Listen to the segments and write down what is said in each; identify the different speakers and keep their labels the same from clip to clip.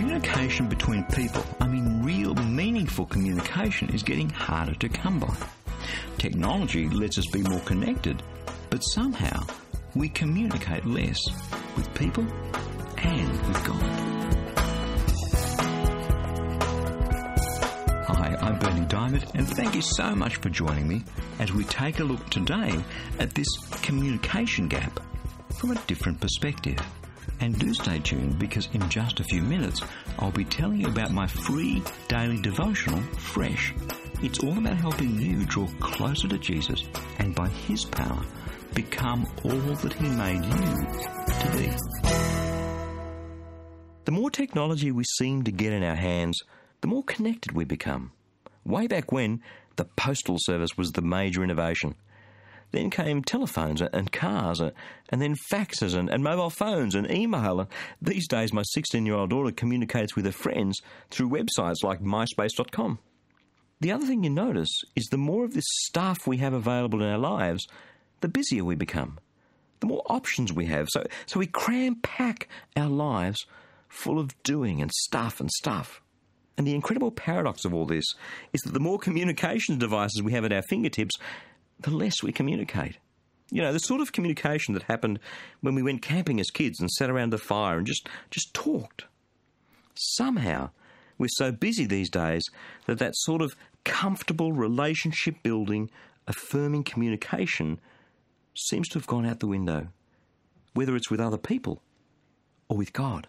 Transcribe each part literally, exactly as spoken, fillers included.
Speaker 1: communication between people, I mean real meaningful communication, is getting harder to come by. Technology lets us be more connected, but somehow we communicate less with people and with God. Hi, I'm Bernie Diamond, and thank you so much for joining me as we take a look today at this communication gap from a different perspective. And do stay tuned, because in just a few minutes I'll be telling you about my free daily devotional, Fresh. It's all about helping you draw closer to Jesus and by His power become all that He made you to be. The more technology we seem to get in our hands, the more connected we become. Way back when, the postal service was the major innovation. Then came telephones and cars, and then faxes and, and mobile phones and email. These days, my sixteen-year-old daughter communicates with her friends through websites like my space dot com. The other thing you notice is the more of this stuff we have available in our lives, the busier we become, the more options we have. So, so we cram-pack our lives full of doing and stuff and stuff. And the incredible paradox of all this is that the more communication devices we have at our fingertips, the less we communicate. You know, the sort of communication that happened when we went camping as kids and sat around the fire and just, just talked. Somehow, we're so busy these days that that sort of comfortable relationship-building, affirming communication seems to have gone out the window, whether it's with other people or with God.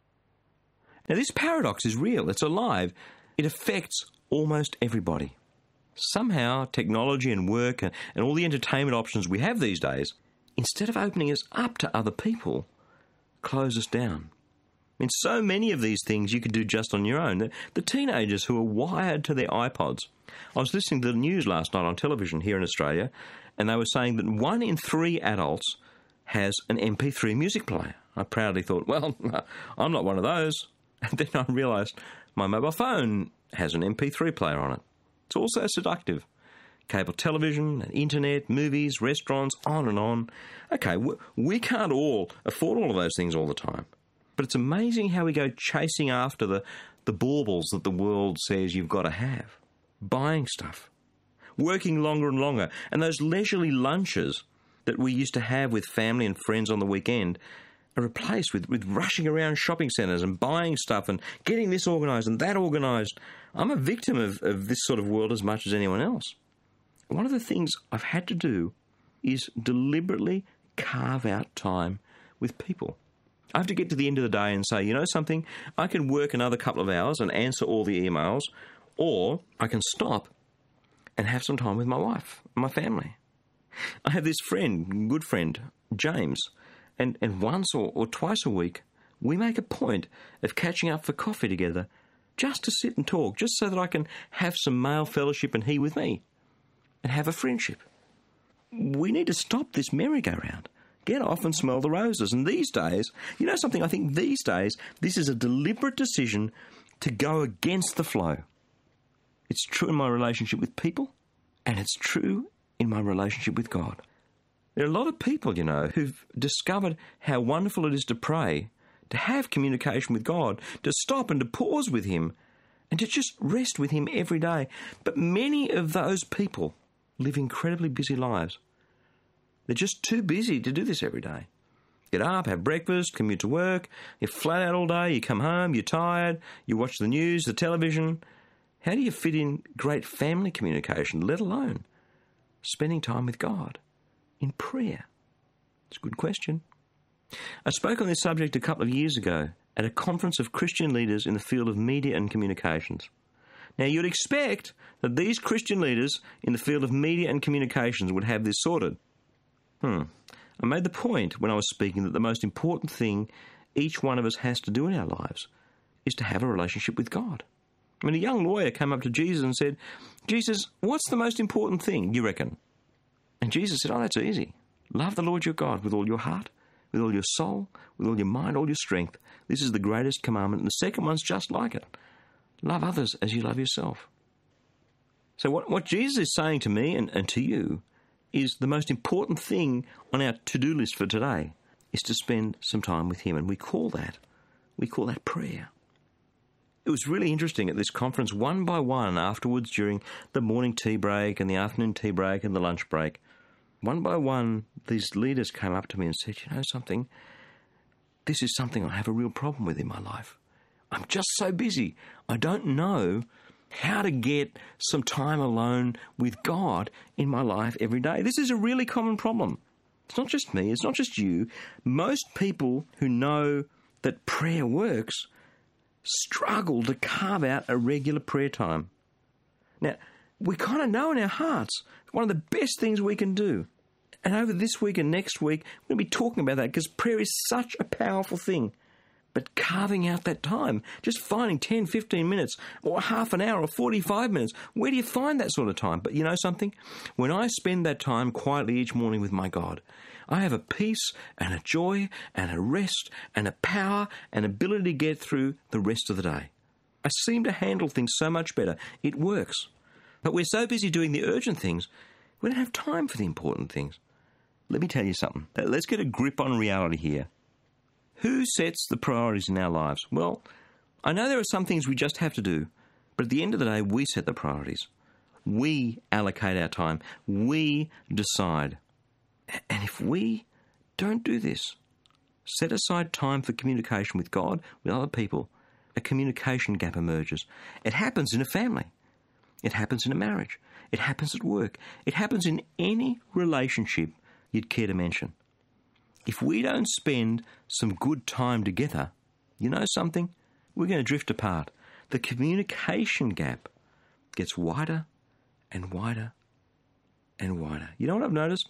Speaker 1: Now, this paradox is real. It's alive. It affects almost everybody. Somehow, technology and work and, and all the entertainment options we have these days, instead of opening us up to other people, close us down. I mean, so many of these things you could do just on your own. The, the teenagers who are wired to their iPods. I was listening to the news last night on television here in Australia, and they were saying that one in three adults has an M P three music player. I proudly thought, well, I'm not one of those. And then I realised my mobile phone has an M P three player on it. It's also seductive. Cable television, internet, movies, restaurants, on and on. Okay, we can't all afford all of those things all the time. But it's amazing how we go chasing after the, the baubles that the world says you've got to have. Buying stuff. Working longer and longer. And those leisurely lunches that we used to have with family and friends on the weekend are replaced with, with rushing around shopping centres and buying stuff and getting this organised and that organised. I'm a victim of, of this sort of world as much as anyone else. One of the things I've had to do is deliberately carve out time with people. I have to get to the end of the day and say, you know something, I can work another couple of hours and answer all the emails, or I can stop and have some time with my wife and my family. I have this friend, good friend, James, and, and once or, or twice a week, we make a point of catching up for coffee together, just to sit and talk, just so that I can have some male fellowship and he with me, and have a friendship. We need to stop this merry-go-round. Get off and smell the roses. And these days, you know something, I think these days, this is a deliberate decision to go against the flow. It's true in my relationship with people, and it's true in my relationship with God. There are a lot of people, you know, who've discovered how wonderful it is to pray, to have communication with God, to stop and to pause with Him, and to just rest with Him every day. But many of those people live incredibly busy lives. They're just too busy to do this every day. Get up, have breakfast, commute to work, you're flat out all day, you come home, you're tired, you watch the news, the television. How do you fit in great family communication, let alone spending time with God in prayer? It's a good question. I spoke on this subject a couple of years ago at a conference of Christian leaders in the field of media and communications. Now, you'd expect that these Christian leaders in the field of media and communications would have this sorted. Hmm. I made the point when I was speaking that the most important thing each one of us has to do in our lives is to have a relationship with God. I mean, a young lawyer came up to Jesus and said, Jesus, what's the most important thing, you reckon? And Jesus said, oh, that's easy. Love the Lord your God with all your heart, with all your soul, with all your mind, all your strength. This is the greatest commandment, and the second one's just like it. Love others as you love yourself. So what, what Jesus is saying to me and, and to you is the most important thing on our to-do list for today is to spend some time with him, and we call that, we call that prayer. It was really interesting at this conference, one by one afterwards during the morning tea break and the afternoon tea break and the lunch break. One by one, these leaders came up to me and said, you know something, this is something I have a real problem with in my life. I'm just so busy. I don't know how to get some time alone with God in my life every day. This is a really common problem. It's not just me. It's not just you. Most people who know that prayer works struggle to carve out a regular prayer time. Now, we kind of know in our hearts one of the best things we can do. And over this week and next week, we're going to be talking about that because prayer is such a powerful thing. But carving out that time, just finding ten, fifteen minutes or half an hour or forty-five minutes, where do you find that sort of time? But you know something? When I spend that time quietly each morning with my God, I have a peace and a joy and a rest and a power and ability to get through the rest of the day. I seem to handle things so much better. It works. But we're so busy doing the urgent things, we don't have time for the important things. Let me tell you something. Let's get a grip on reality here. Who sets the priorities in our lives? Well, I know there are some things we just have to do, but at the end of the day, we set the priorities. We allocate our time. We decide. And if we don't do this, set aside time for communication with God, with other people, a communication gap emerges. It happens in a family. It happens in a marriage. It happens at work. It happens in any relationship you'd care to mention. If we don't spend some good time together, you know something? We're going to drift apart. The communication gap gets wider and wider and wider. You know what I've noticed?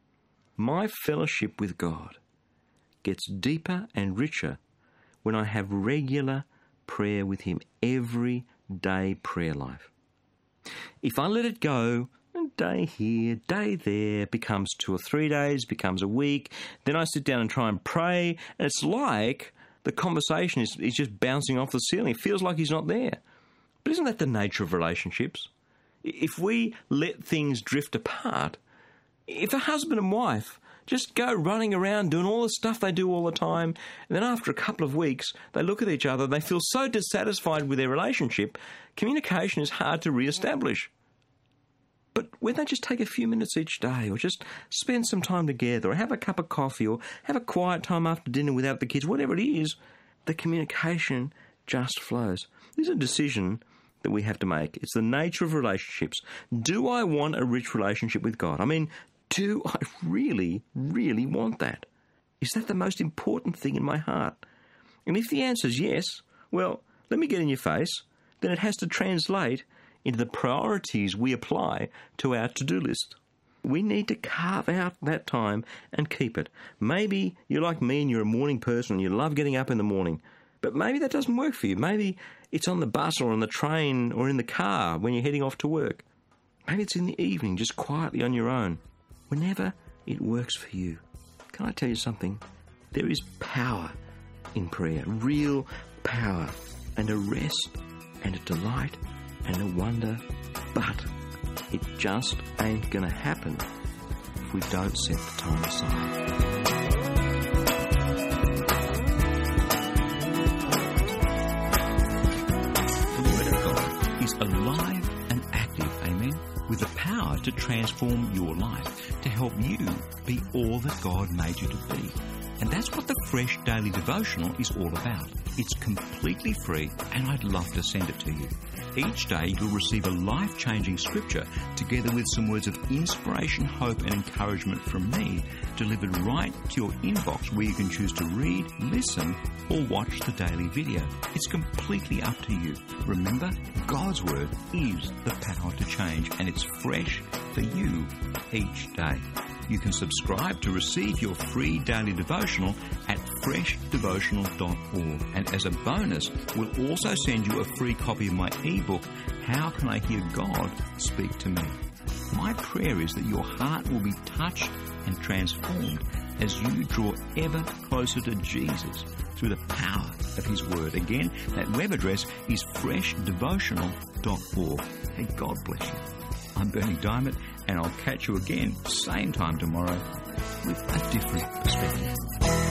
Speaker 1: My fellowship with God gets deeper and richer when I have regular prayer with Him, everyday prayer life. If I let it go, day here, day there, becomes two or three days, becomes a week, then I sit down and try and pray, and it's like the conversation is, is just bouncing off the ceiling. It feels like He's not there. But isn't that the nature of relationships? If we let things drift apart, if a husband and wife just go running around doing all the stuff they do all the time, and then after a couple of weeks, they look at each other, they feel so dissatisfied with their relationship, communication is hard to re-establish. But when they just take a few minutes each day, or just spend some time together, or have a cup of coffee, or have a quiet time after dinner without the kids, whatever it is, the communication just flows. This is a decision that we have to make. It's the nature of relationships. Do I want a rich relationship with God? I mean, do I really, really want that? Is that the most important thing in my heart? And if the answer is yes, well, let me get in your face. Then it has to translate into the priorities we apply to our to-do list. We need to carve out that time and keep it. Maybe you're like me and you're a morning person and you love getting up in the morning, but maybe that doesn't work for you. Maybe it's on the bus or on the train or in the car when you're heading off to work. Maybe it's in the evening, just quietly on your own. Whenever it works for you. Can I tell you something? There is power in prayer, real power, and a rest and a delight and a wonder, but it just ain't going to happen if we don't set the time aside. The Word of God is alive and active, amen, with the power to transform your life, to help you be all that God made you to be. And that's what the Fresh Daily Devotional is all about. It's completely free, and I'd love to send it to you. Each day you'll receive a life-changing scripture together with some words of inspiration, hope and encouragement from me delivered right to your inbox, where you can choose to read, listen or watch the daily video. It's completely up to you. Remember, God's Word is the power to change, and it's fresh for you each day. You can subscribe to receive your free daily devotional at fresh devotional dot org. And as a bonus, we'll also send you a free copy of my ebook, How Can I Hear God Speak to Me? My prayer is that your heart will be touched and transformed as you draw ever closer to Jesus through the power of His Word. Again, that web address is fresh devotional dot org. Hey, God bless you. I'm Bernie Diamond, and I'll catch you again, same time tomorrow, with a different perspective.